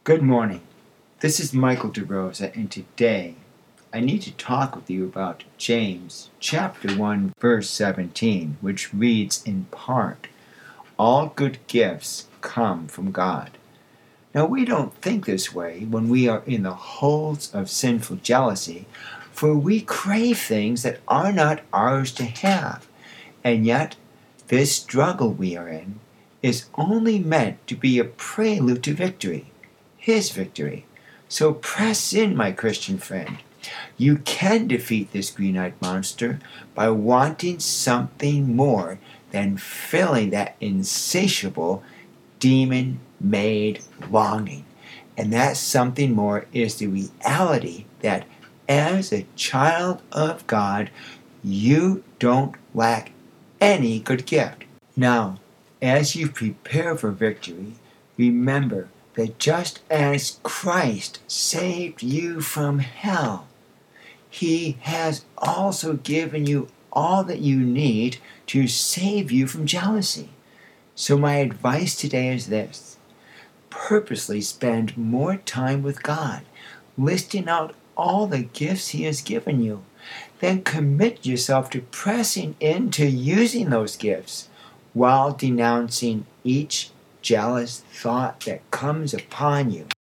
Good morning. This is Michael DeRosa, and today I need to talk with you about James chapter 1, verse 17, which reads in part, "All good gifts come from God." Now, we don't think this way when we are in the holds of sinful jealousy, for we crave things that are not ours to have, and yet this struggle we are in is only meant to be a prelude to victory. His victory. So press in, my Christian friend. You can defeat this green-eyed monster by wanting something more than filling that insatiable demon-made longing. And that something more is the reality that as a child of God, you don't lack any good gift. Now, as you prepare for victory, remember that just as Christ saved you from hell, He has also given you all that you need to save you from jealousy. So my advice today is this: purposely spend more time with God, listing out all the gifts He has given you. Then commit yourself to pressing into using those gifts while denouncing each jealous thought that comes upon you.